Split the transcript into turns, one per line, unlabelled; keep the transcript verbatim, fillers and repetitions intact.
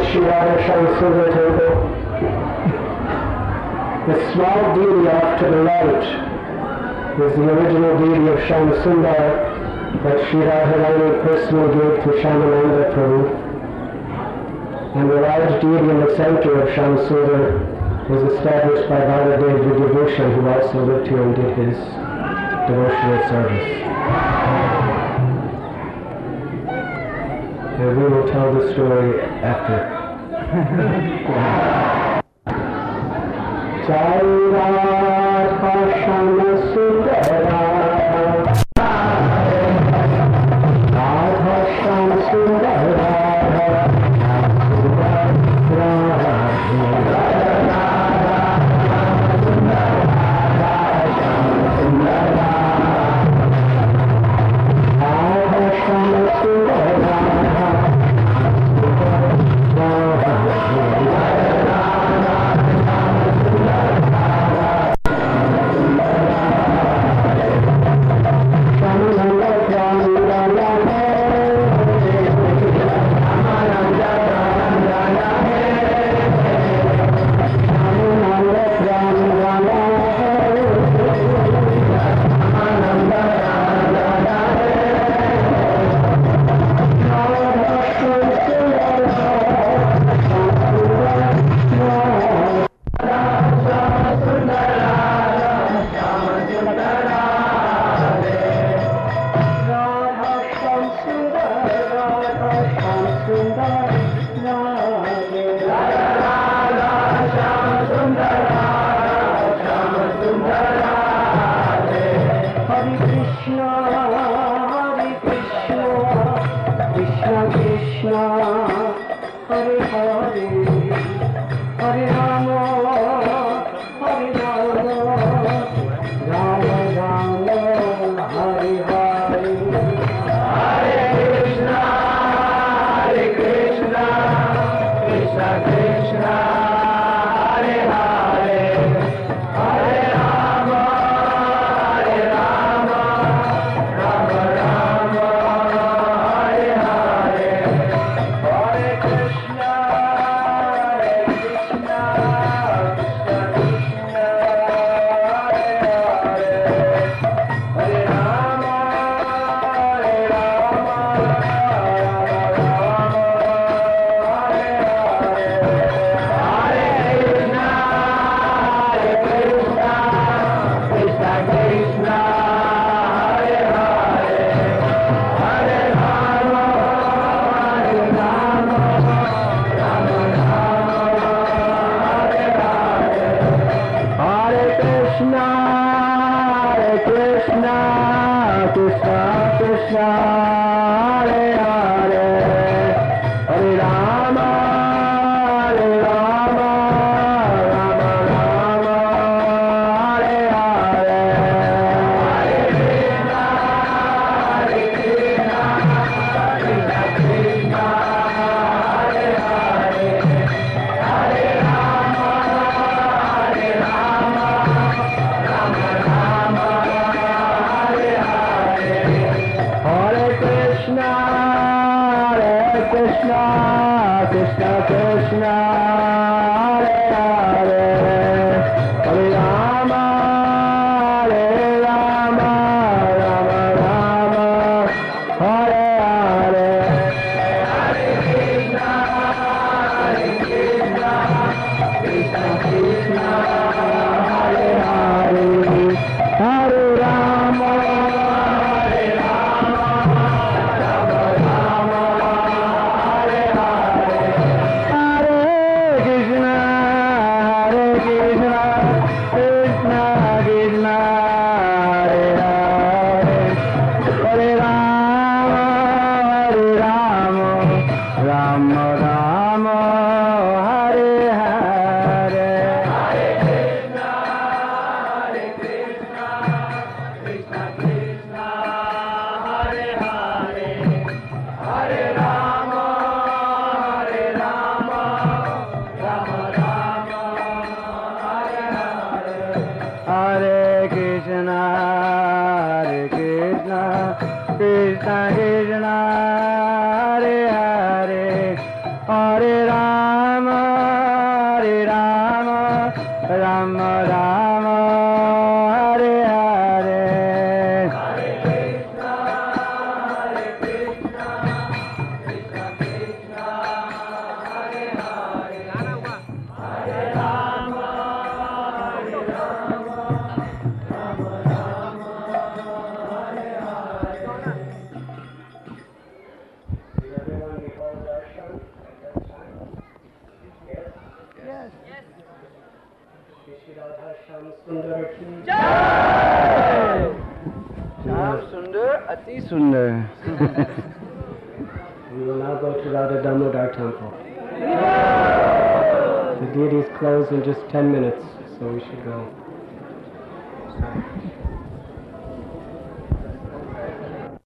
Sri Radha Shamsundar temple. The small deity off to the right is the original deity of Shamsundar that Sri Radharani personally gave to Shyamananda Prabhu. And the large deity in the center of Shamsundar was established by Baladev Vidyabhushan, who also lived here and did his devotional service. And we will tell the story after. Jai Radha Shamsundara, Radha Shamsundara, Krishna
Hare Rama, Hare Rama, Rama Rama, Hare Hare. Hare Krishna, Hare Krishna, Krishna Krishna, Hare Hare. Hare Rama, Hare Rama, Rama Rama, Hare Hare.
Did everyone recall darshan at that time? Yes?
Yes.
Shri Shri Radha Shyam Sundar ki
Jai! Shyam Sundar, Ati Sundar.
We will now go to Radha Damodar temple. The deity is closed in just ten minutes, so we should go.